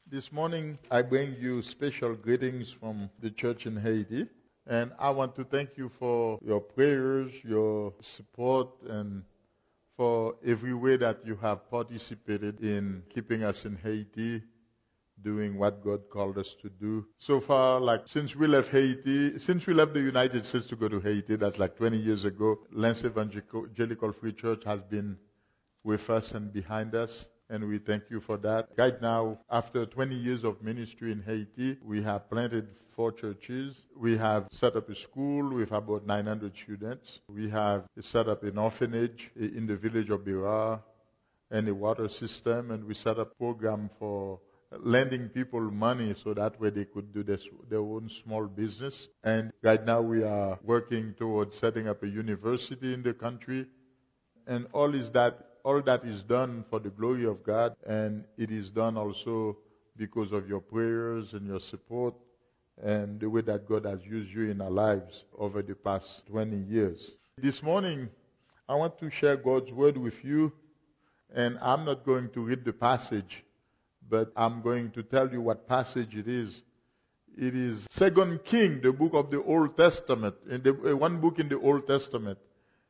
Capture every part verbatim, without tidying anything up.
This morning, I bring you special greetings from the church in Haiti. And I want to thank you for your prayers, your support, and for every way that you have participated in keeping us in Haiti, doing what God called us to do. So far, like since we left Haiti, since we left the United States to go to Haiti, that's like twenty years ago, Lance Evangelical Free Church has been with us and behind us. And we thank you for that. Right now, after twenty years of ministry in Haiti, we have planted four churches. We have set up a school with about nine hundred students. We have set up an orphanage in the village of Bira and a water system. And we set up a program for lending people money so that way they could do this, their own small business. And right now we are working towards setting up a university in the country. And all is that All that is done for the glory of God, and it is done also because of your prayers and your support and the way that God has used you in our lives over the past twenty years. This morning, I want to share God's word with you, and I'm not going to read the passage, but I'm going to tell you what passage it is. It is Second Kings, the book of the Old Testament, in the, uh, one book in the Old Testament.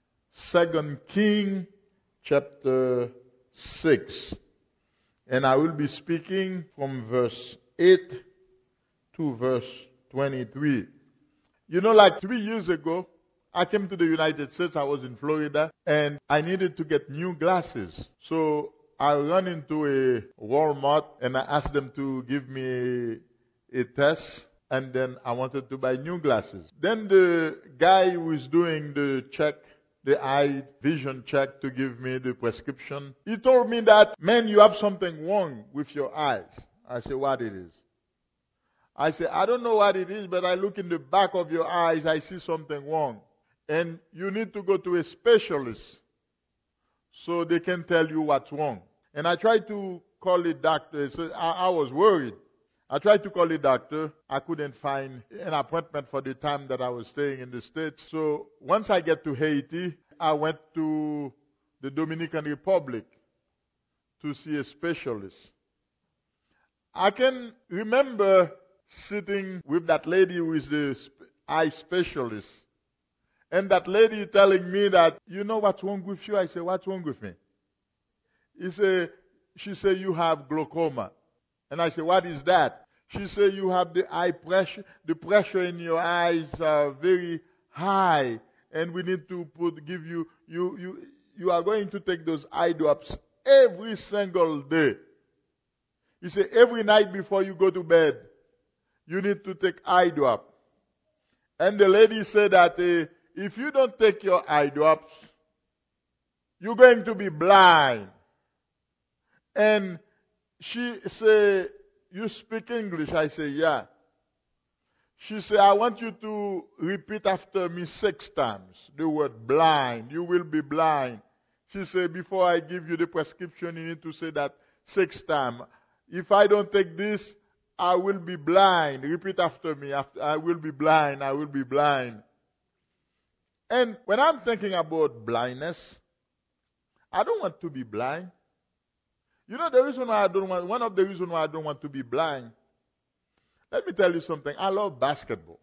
Second Kings, chapter six. And I will be speaking from verse eight to verse twenty-three. You know, like three years ago, I came to the United States. I was in Florida, and I needed to get new glasses. So I ran into a Walmart, and I asked them to give me a, a test, and then I wanted to buy new glasses. Then the guy who was doing the check, the eye vision check to give me the prescription, he told me that, man, you have something wrong with your eyes. I said, what it is? I said, I don't know what it is, but I look in the back of your eyes, I see something wrong. And you need to go to a specialist so they can tell you what's wrong. And I tried to call the doctor. So I, I was worried. I tried to call the doctor. I couldn't find an appointment for the time that I was staying in the States. So once I get to Haiti, I went to the Dominican Republic to see a specialist. I can remember sitting with that lady who is the eye specialist. And that lady telling me that, you know what's wrong with you? I said, what's wrong with me? He said, she said, you have glaucoma. And I said, what is that? She said, you have the eye pressure, the pressure in your eyes are very high, and we need to put, give you, you, you, you are going to take those eye drops every single day. He said, every night before you go to bed, you need to take eye drop. And the lady said that uh, if you don't take your eye drops, you're going to be blind. And she said, you speak English? I say, yeah. She said, I want you to repeat after me six times the word blind. You will be blind. She said, before I give you the prescription, you need to say that six times. If I don't take this, I will be blind. Repeat after me. After, I will be blind. I will be blind. And when I'm thinking about blindness, I don't want to be blind. You know the reason why I don't want, one of the reasons why I don't want to be blind, let me tell you something. I love basketball.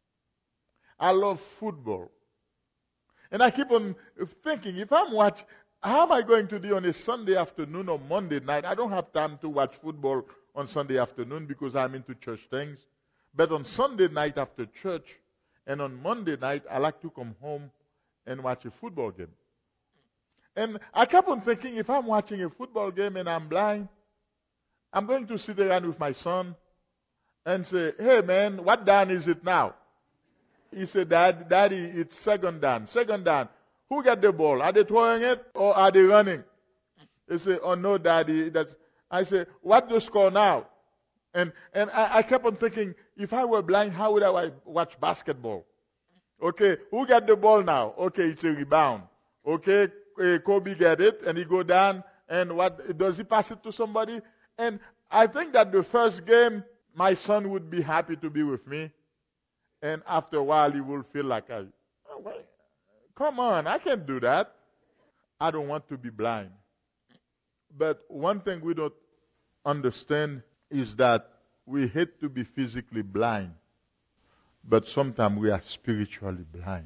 I love football. And I keep on thinking, if I'm watching, how am I going to do on a Sunday afternoon or Monday night? I don't have time to watch football on Sunday afternoon because I'm into church things. But on Sunday night after church and on Monday night, I like to come home and watch a football game. And I kept on thinking, if I'm watching a football game and I'm blind, I'm going to sit around with my son and say, hey man, what down is it now? He said, Dad, Daddy, it's second down. Second down. Who got the ball? Are they throwing it or are they running? He said, oh no, Daddy. That's... I said, what's the score now? And and I, I kept on thinking, if I were blind, how would I watch basketball? Okay, who got the ball now? Okay, it's a rebound. Okay, uh, Kobe get it, and he go down, and what does he pass it to somebody? And I think that the first game, my son would be happy to be with me, and after a while, he will feel like, I, oh, wait, come on, I can't do that. I don't want to be blind. But one thing we don't understand is that we hate to be physically blind, but sometimes we are spiritually blind.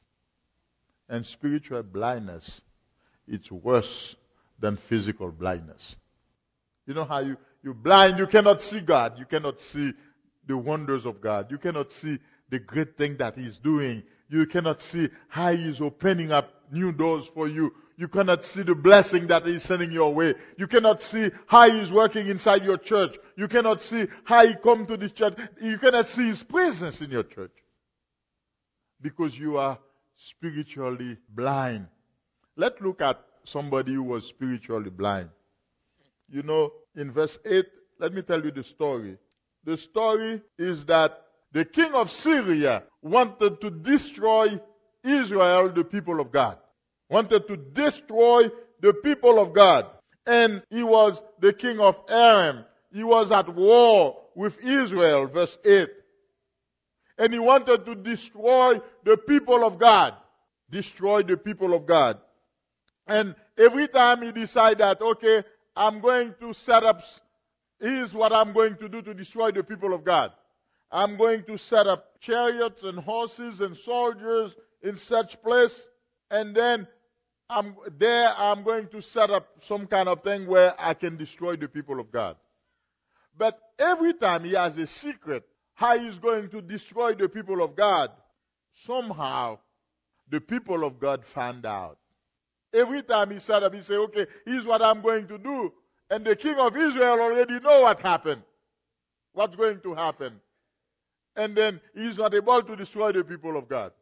And spiritual blindness, it's worse than physical blindness. You know how you, you're blind, you cannot see God. You cannot see the wonders of God. You cannot see the great thing that He's doing. You cannot see how He's opening up new doors for you. You cannot see the blessing that He's sending your way. You cannot see how He's working inside your church. You cannot see how He come to this church. You cannot see His presence in your church. Because you are spiritually blind. Let's look at somebody who was spiritually blind. You know, in verse eight, let me tell you the story. The story is that the king of Syria wanted to destroy Israel, the people of God. Wanted to destroy the people of God. And he was the king of Aram. He was at war with Israel, verse eight. And he wanted to destroy the people of God. Destroy the people of God. And every time he decided that, okay, I'm going to set up, here's what I'm going to do to destroy the people of God. I'm going to set up chariots and horses and soldiers in such place. And then I'm, there I'm going to set up some kind of thing where I can destroy the people of God. But every time he has a secret how he's going to destroy the people of God, somehow the people of God found out. Every time he set up, he said, okay, here's what I'm going to do. And the king of Israel already know what happened. What's going to happen. And then he's not able to destroy the people of God.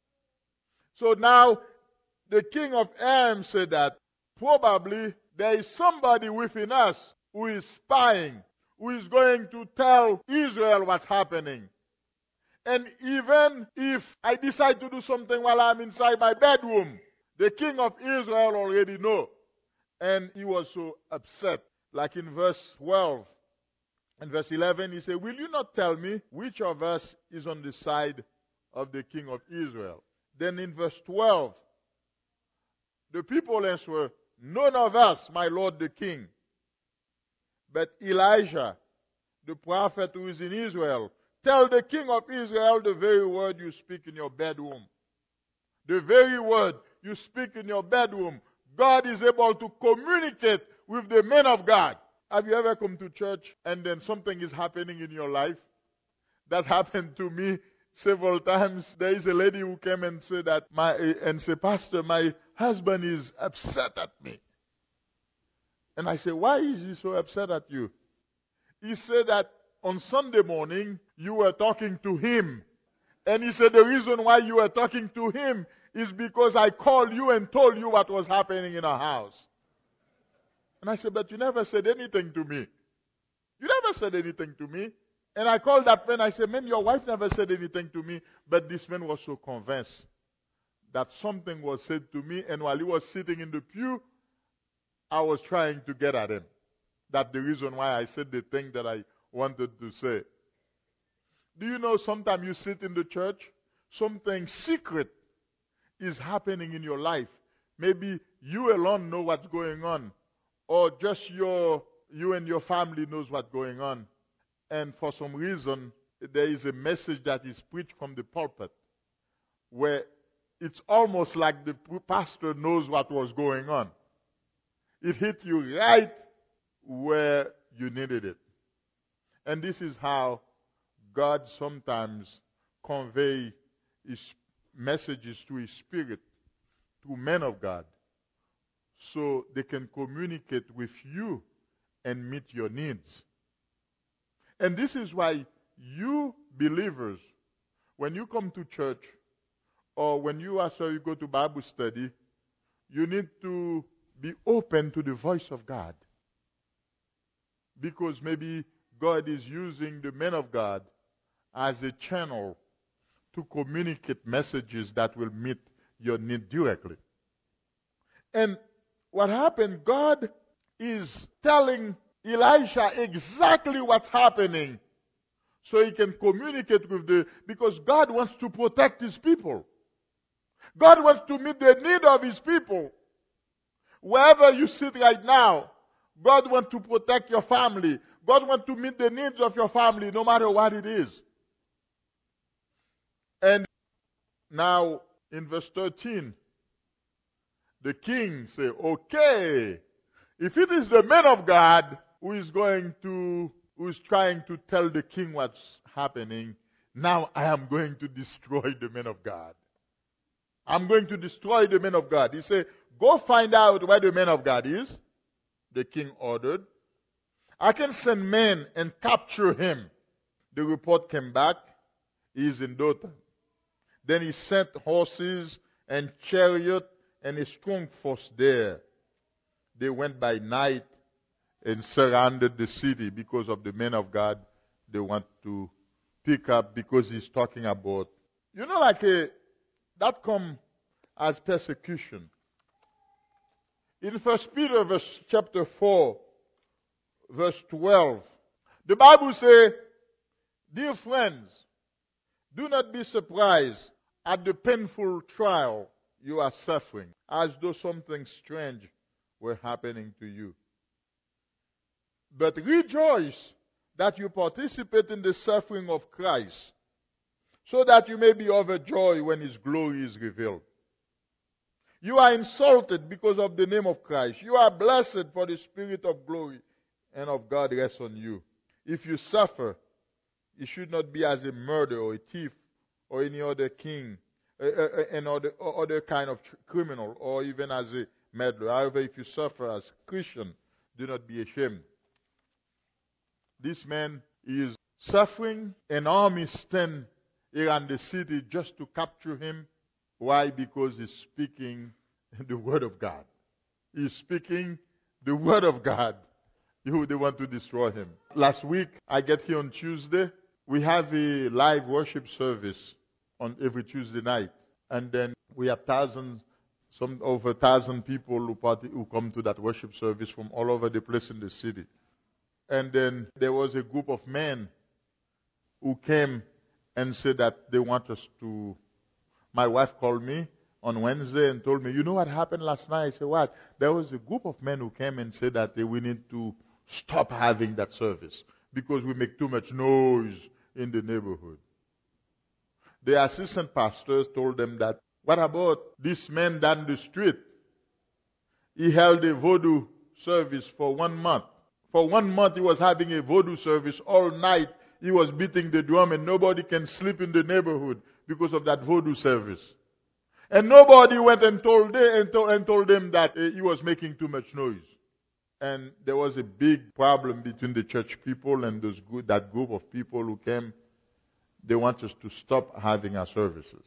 So now, the king of Aram said that probably there is somebody within us who is spying, who is going to tell Israel what's happening. And even if I decide to do something while I'm inside my bedroom, the king of Israel already know. And he was so upset. Like in verse twelve. In verse eleven, he said, will you not tell me which of us is on the side of the king of Israel? Then in verse twelve, the people answer, none of us, my lord the king. But Elijah, the prophet who is in Israel, tell the king of Israel the very word you speak in your bedroom. The very word you speak in your bedroom. God is able to communicate with the men of God. Have you ever come to church and then something is happening in your life? That happened to me several times. There is a lady who came and said that my and said, Pastor, my husband is upset at me. And I said, why is he so upset at you? He said that on Sunday morning you were talking to him. And he said the reason why you were talking to him is because I called you and told you what was happening in our house. And I said, but you never said anything to me. You never said anything to me. And I called that man. I said, man, your wife never said anything to me. But this man was so convinced that something was said to me. And while he was sitting in the pew, I was trying to get at him. That's the reason why I said the thing that I wanted to say. Do you know sometimes you sit in the church, something secret is happening in your life. Maybe you alone know what's going on. Or just your you and your family knows what's going on. And for some reason, there is a message that is preached from the pulpit where it's almost like the pastor knows what was going on. It hit you right where you needed it. And this is how God sometimes conveys His messages to His Spirit, to men of God, so they can communicate with you and meet your needs. And this is why you believers, when you come to church, or when you also you go to Bible study, you need to be open to the voice of God. Because maybe God is using the men of God as a channel to communicate messages that will meet your need directly. And what happened, God is telling Elisha exactly what's happening so he can communicate with the, because God wants to protect His people. God wants to meet the need of His people. Wherever you sit right now, God wants to protect your family. God wants to meet the needs of your family, no matter what it is. And now, in verse thirteen, the king said, okay, if it is the man of God who is going to, who is trying to tell the king what's happening, now I am going to destroy the man of God. I'm going to destroy the man of God. He said, go find out where the man of God is. The king ordered. I can send men and capture him. The report came back. He is in Dothan. Then he sent horses and chariot and a strong force there. They went by night and surrounded the city because of the man of God they want to pick up, because he's talking about, you know, like a, that come as persecution. In First Peter verse, chapter four, verse twelve, the Bible says, dear friends, do not be surprised at the painful trial you are suffering, as though something strange were happening to you. But rejoice that you participate in the suffering of Christ, so that you may be overjoyed when His glory is revealed. You are insulted because of the name of Christ. You are blessed, for the Spirit of glory and of God rests on you. If you suffer, it should not be as a murderer or a thief or any other king, uh, uh, any other, or other kind of criminal, or even as a meddler. However, if you suffer as a Christian, do not be ashamed. This man is suffering. An army stand around the city just to capture him. Why? Because he's speaking the word of God. He's speaking the word of God. They want to destroy him. Last week, I get here on Tuesday. We have a live worship service on every Tuesday night. And then we have thousands, some over a thousand people who, party, who come to that worship service from all over the place in the city. And then there was a group of men who came and said that they want us to... My wife called me on Wednesday and told me, you know what happened last night? I said, what? There was a group of men who came and said that they, we need to stop having that service because we make too much noise in the neighborhood. The assistant pastors told them that, what about this man down the street? He held a voodoo service for one month. For one month he was having a voodoo service all night. He was beating the drum and nobody can sleep in the neighborhood because of that voodoo service. And nobody went and told them, and told, and told them that uh, he was making too much noise. And there was a big problem between the church people and those good, that group of people who came. They want us to stop having our services.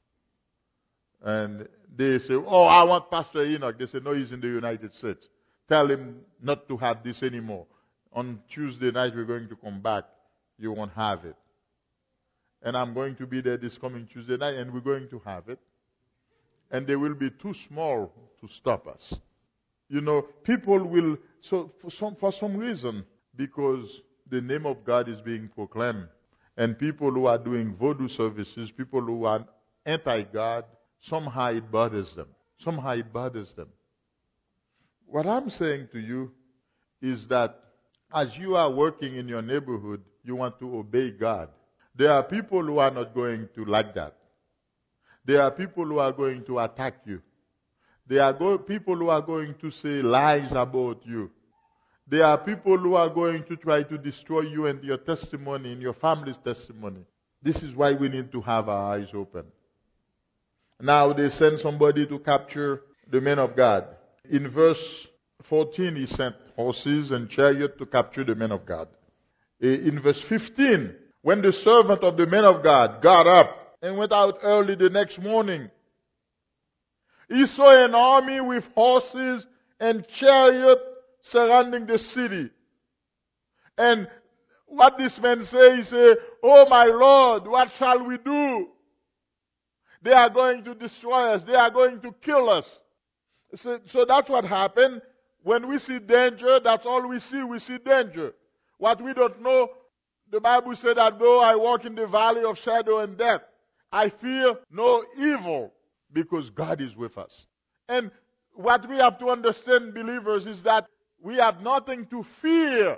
And they say, oh, I want Pastor Enoch. They say, no, he's in the United States. Tell him not to have this anymore. On Tuesday night, we're going to come back. You won't have it. And I'm going to be there this coming Tuesday night, and we're going to have it. And they will be too small to stop us. You know, people will, so for some, for some reason, because the name of God is being proclaimed, and people who are doing voodoo services, people who are anti-God, somehow it bothers them. Somehow it bothers them. What I'm saying to you is that as you are working in your neighborhood, you want to obey God. There are people who are not going to like that. There are people who are going to attack you. There are go- people who are going to say lies about you. There are people who are going to try to destroy you and your testimony and your family's testimony. This is why we need to have our eyes open. Now they send somebody to capture the man of God. In verse fourteen, he sent horses and chariot to capture the man of God. In verse fifteen, when the servant of the man of God got up and went out early the next morning, he saw an army with horses and chariots surrounding the city. And what this man say, he say, oh my Lord, what shall we do? They are going to destroy us. They are going to kill us. So, so that's what happened. When we see danger, that's all we see. We see danger. What we don't know, the Bible said that though I walk in the valley of shadow and death, I fear no evil because God is with us. And what we have to understand, believers, is that we have nothing to fear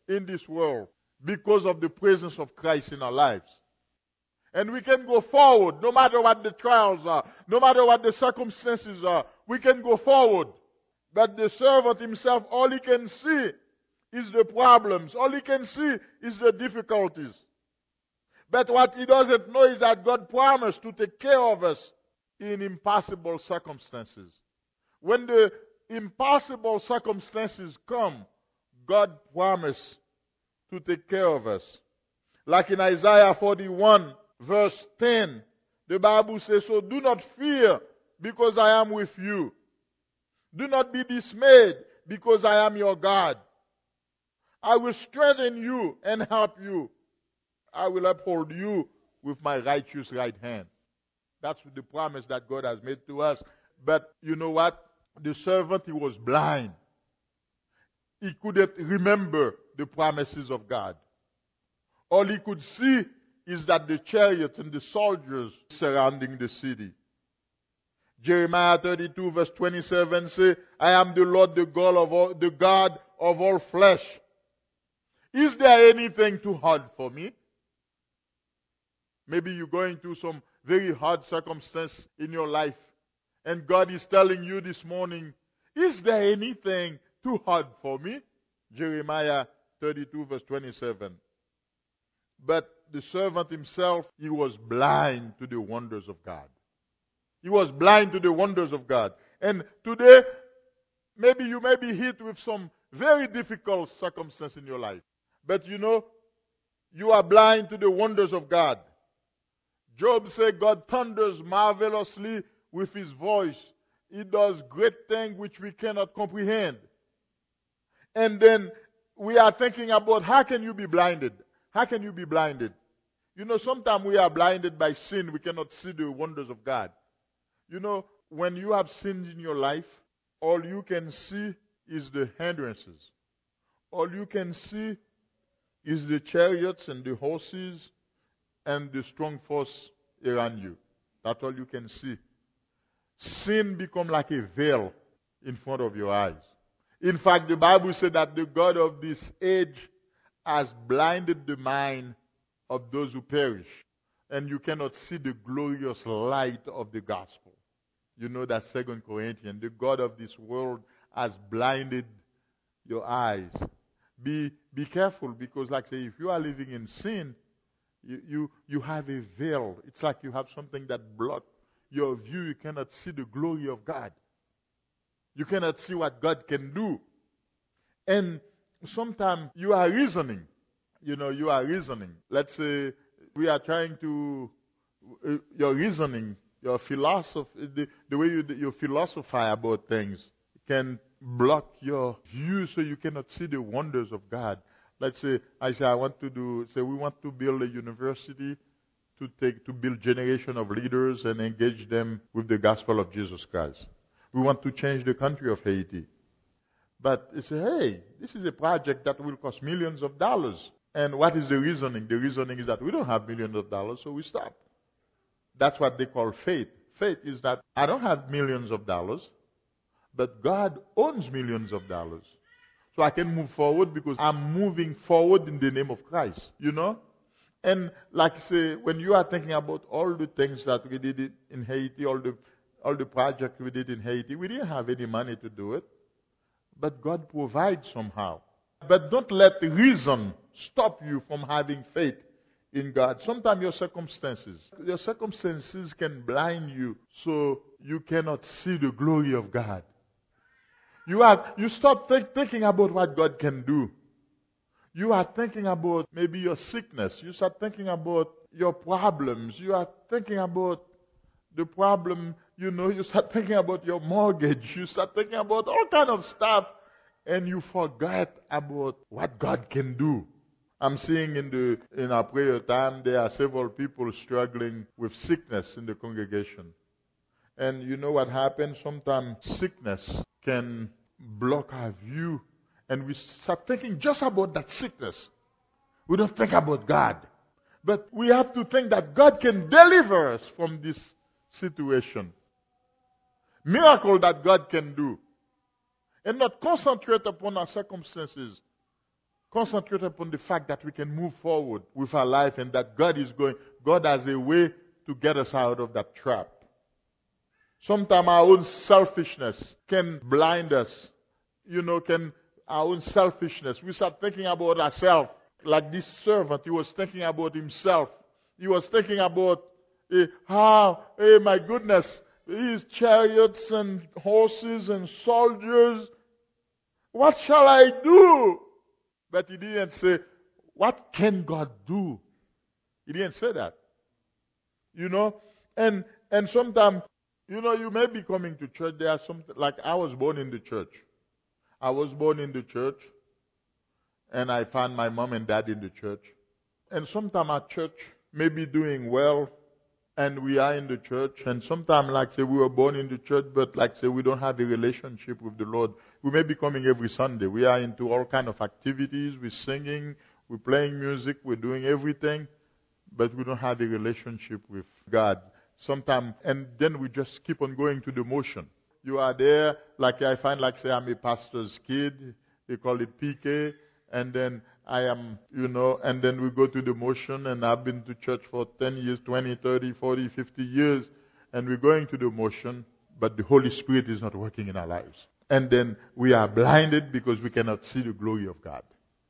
in this world because of the presence of Christ in our lives. And we can go forward no matter what the trials are, no matter what the circumstances are. We can go forward. But the servant himself, all he can see is the problems. All he can see is the difficulties. But what he doesn't know is that God promised to take care of us in impossible circumstances. When the impossible circumstances come, God promised to take care of us. Like in Isaiah forty-one, verse ten, the Bible says, "So do not fear, because I am with you. Do not be dismayed, because I am your God. I will strengthen you and help you. I will uphold you with my righteous right hand." That's the promise that God has made to us. But you know what? The servant, he was blind. He couldn't remember the promises of God. All he could see is that the chariots and the soldiers surrounding the city. Jeremiah thirty-two verse twenty-seven says, "I am the Lord, the God of all, the God of all flesh. Is there anything too hard for me?" Maybe you're going through some very hard circumstance in your life, and God is telling you this morning, "Is there anything too hard for me?" Jeremiah thirty-two verse twenty-seven. But the servant himself, he was blind to the wonders of God. He was blind to the wonders of God. And today, maybe you may be hit with some very difficult circumstance in your life. But you know, you are blind to the wonders of God. Job said, "God thunders marvelously with his voice. He does great things which we cannot comprehend." And then we are thinking about, how can you be blinded? How can you be blinded? You know, sometimes we are blinded by sin. We cannot see the wonders of God. You know, when you have sinned in your life, all you can see is the hindrances. All you can see is the chariots and the horses and the strong force around you. That's all you can see. Sin becomes like a veil in front of your eyes. In fact, the Bible said that the God of this age has blinded the mind of those who perish, and you cannot see the glorious light of the gospel. You know that Second Corinthians, the God of this world has blinded your eyes. Be be careful, because like I say, if you are living in sin, you, you, you have a veil. It's like you have something that blocks your view. You cannot see the glory of God. You cannot see what God can do. And sometimes you are reasoning. You know, you are reasoning. Let's say we are trying to, uh, your reasoning, your philosophy, the, the way you, you philosophize about things can block your view, so you cannot see the wonders of God. Let's say, I say, I want to do, say we want to build a university to take, to build generation of leaders and engage them with the gospel of Jesus Christ. We want to change the country of Haiti. But they say, hey, this is a project that will cost millions of dollars. And what is the reasoning? The reasoning is that we don't have millions of dollars, so we stop. That's what they call faith. Faith is that I don't have millions of dollars, but God owns millions of dollars. So I can move forward because I'm moving forward in the name of Christ, you know? And like I say, when you are thinking about all the things that we did in Haiti, all the all the projects we did in Haiti, we didn't have any money to do it. But God provides somehow. But don't let reason stop you from having faith in God. Sometimes your circumstances, your circumstances can blind you so you cannot see the glory of God. You are, you stop think, thinking about what God can do. You are thinking about maybe your sickness. You start thinking about your problems. You are thinking about the problem, you know, you start thinking about your mortgage. You start thinking about all kind of stuff, and you forget about what God can do. I'm seeing in the in our prayer time, there are several people struggling with sickness in the congregation. And you know what happens? Sometimes sickness can block our view, and we start thinking just about that sickness. We don't think about God. But we have to think that God can deliver us from this situation. Miracle that God can do. And not concentrate upon our circumstances. concentrate upon the fact that we can move forward with our life and that God is going, God has a way to get us out of that trap. Sometimes our own selfishness can blind us. You know, can our own selfishness. We start thinking about ourselves. Like this servant, he was thinking about himself. He was thinking about, eh, how, hey, my goodness, these chariots and horses and soldiers. What shall I do? But he didn't say, what can God do? He didn't say that. You know, and and sometimes, you know, you may be coming to church. There are some, like I was born in the church. I was born in the church, and I found my mom and dad in the church. And sometimes our church may be doing well, and we are in the church. And sometimes, like say, we were born in the church, but like say, we don't have a relationship with the Lord. We may be coming every Sunday. We are into all kind of activities. We're singing, we're playing music, we're doing everything, but we don't have a relationship with God. Sometimes, and then we just keep on going to the motion. You are there, like I find, like say, I'm a pastor's kid. They call it P K. And then I am, you know, and then we go to the motion, and I've been to church for ten years, twenty, thirty, forty, fifty years, and we're going to the motion, but the Holy Spirit is not working in our lives. And then we are blinded because we cannot see the glory of God.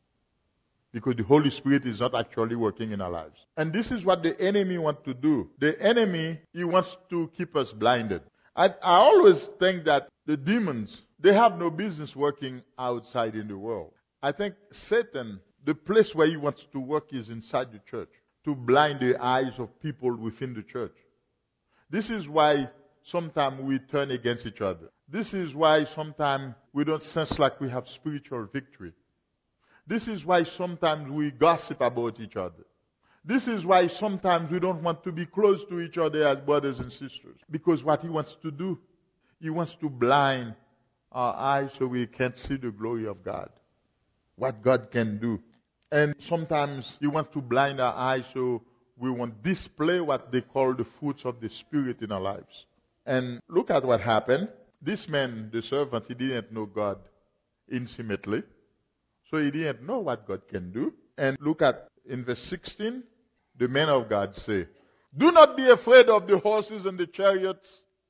Because the Holy Spirit is not actually working in our lives. And this is what the enemy wants to do. The enemy, he wants to keep us blinded. I, I always think that the demons, they have no business working outside in the world. I think Satan, the place where he wants to work is inside the church, to blind the eyes of people within the church. This is why sometimes we turn against each other. This is why sometimes we don't sense like we have spiritual victory. This is why sometimes we gossip about each other. This is why sometimes we don't want to be close to each other as brothers and sisters. Because what he wants to do, he wants to blind our eyes so we can't see the glory of God. What God can do. And sometimes he wants to blind our eyes so we won't display what they call the fruits of the Spirit in our lives. And look at what happened. This man, the servant, he didn't know God intimately. So he didn't know what God can do. And look at in verse sixteen, the man of God say, do not be afraid of the horses and the chariots.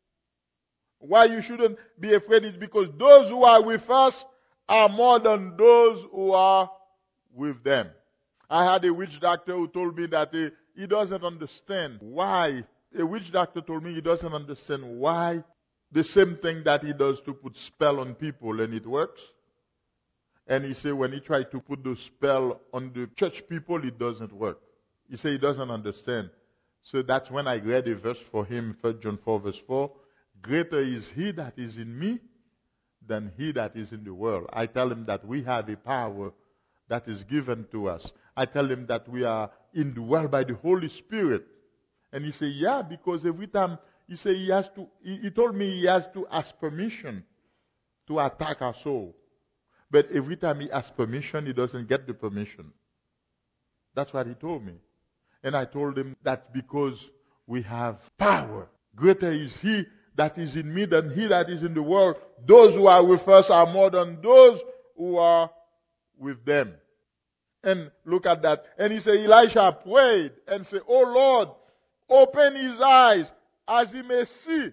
Why you shouldn't be afraid is because those who are with us are more than those who are with them. I had a witch doctor who told me that he, he doesn't understand why. A witch doctor told me he doesn't understand why the same thing that he does to put spell on people and it works. And he said when he tried to put the spell on the church people, it doesn't work. He said he doesn't understand. So that's when I read a verse for him, First John four verse four. Greater is he that is in me than he that is in the world. I tell him that we have a power that is given to us. I tell him that we are indwelled by the Holy Spirit. And he said, yeah, because every time, he said he has to, he, he told me he has to ask permission to attack our soul. But every time he asks permission, he doesn't get the permission. That's what he told me. And I told him that's because we have power. Greater is he that is in me than he that is in the world. Those who are with us are more than those who are with them. And look at that. And he said, Elisha prayed and said, oh Lord, open his eyes as he may see.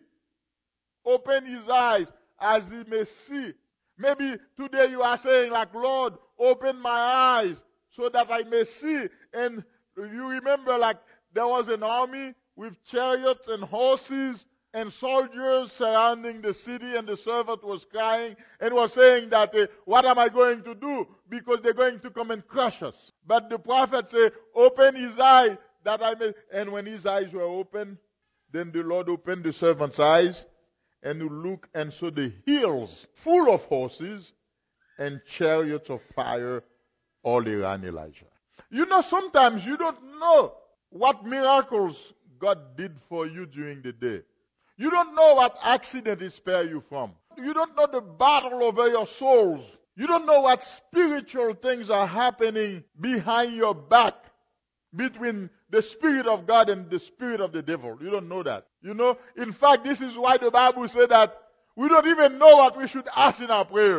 Open his eyes as he may see. Maybe today you are saying like, Lord, open my eyes so that I may see. And you remember like there was an army with chariots and horses and soldiers surrounding the city, and the servant was crying and was saying that, uh, what am I going to do? Because they're going to come and crush us. But the prophet said, open his eyes that I may. And when his eyes were open, then the Lord opened the servant's eyes, and you look and saw the hills full of horses and chariots of fire all around Elijah. You know, sometimes you don't know what miracles God did for you during the day. You don't know what accident He spared you from. You don't know the battle over your souls. You don't know what spiritual things are happening behind your back between the Spirit of God and the spirit of the devil. You don't know that. You know, in fact, this is why the Bible said that we don't even know what we should ask in our prayers.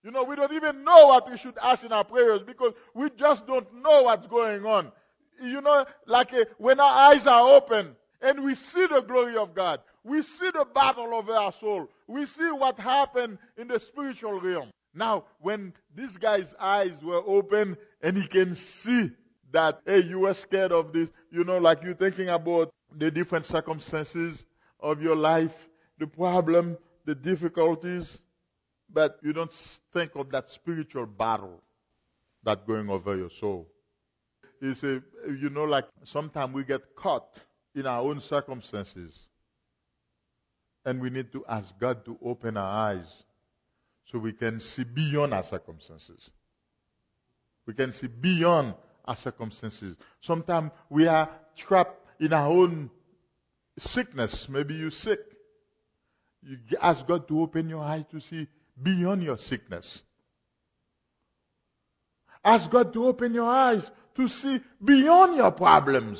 You know, we don't even know what we should ask in our prayers because we just don't know what's going on. You know, like uh, when our eyes are open and we see the glory of God, we see the battle over our soul, we see what happened in the spiritual realm. Now, when this guy's eyes were open and he can see that, hey, you were scared of this, you know, like you're thinking about the different circumstances of your life, the problem, the difficulties, but you don't think of that spiritual battle that's going over your soul. You see, you know, like sometimes we get caught in our own circumstances. And we need to ask God to open our eyes so we can see beyond our circumstances. We can see beyond our circumstances. Sometimes we are trapped in our own sickness. Maybe you're sick. You ask God to open your eyes to see beyond your sickness. Ask God to open your eyes to see beyond your problems.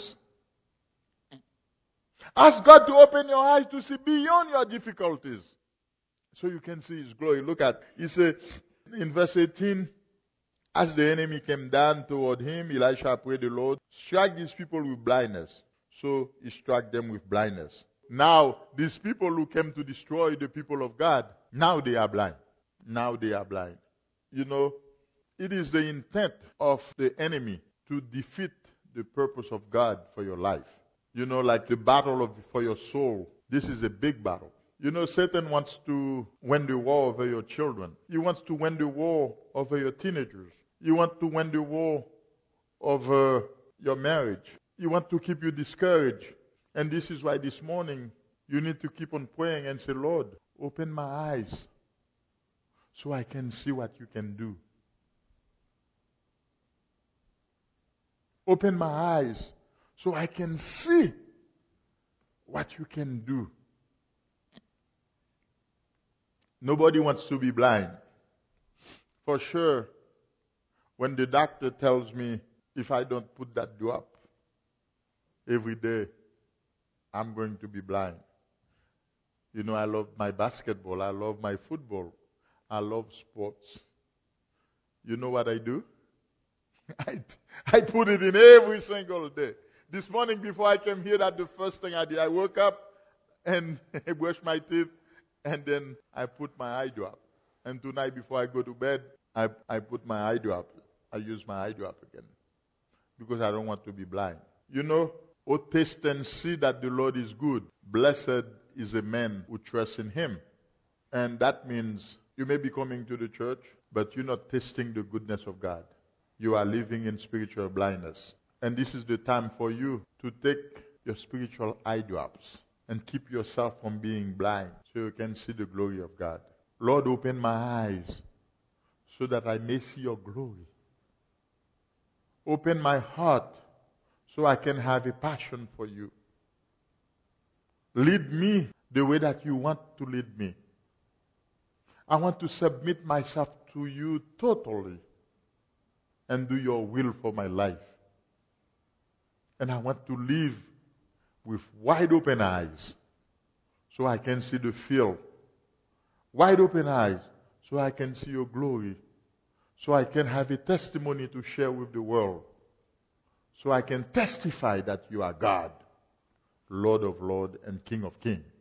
Ask God to open your eyes to see beyond your difficulties. So you can see His glory. Look at, He said in verse eighteen, as the enemy came down toward him, Elisha prayed the Lord, strike these people with blindness. So he struck them with blindness. Now, these people who came to destroy the people of God, now they are blind. Now they are blind. You know, it is the intent of the enemy to defeat the purpose of God for your life. You know, like the battle of, for your soul. This is a big battle. You know, Satan wants to win the war over your children. He wants to win the war over your teenagers. He wants to win the war over your marriage. He wants to keep you discouraged. And this is why this morning you need to keep on praying and say, Lord, open my eyes so I can see what you can do. Open my eyes so I can see what you can do. Nobody wants to be blind. For sure, when the doctor tells me if I don't put that drop every day, I'm going to be blind. You know, I love my basketball. I love my football. I love sports. You know what I do? I, I put it in every single day. This morning before I came here, that's the first thing I did. I woke up and I brushed my teeth and then I put my eye drop. And tonight before I go to bed, I, I put my eye drop. I use my eye drop again because I don't want to be blind. You know, oh, taste and see that the Lord is good. Blessed is a man who trusts in Him. And that means you may be coming to the church, but you're not tasting the goodness of God. You are living in spiritual blindness. And this is the time for you to take your spiritual eye drops and keep yourself from being blind so you can see the glory of God. Lord, open my eyes so that I may see your glory. Open my heart so I can have a passion for you. Lead me the way that you want to lead me. I want to submit myself to you totally and do your will for my life. And I want to live with wide open eyes so I can see the field. Wide open eyes so I can see your glory. So I can have a testimony to share with the world. So I can testify that you are God, Lord of Lords and King of Kings.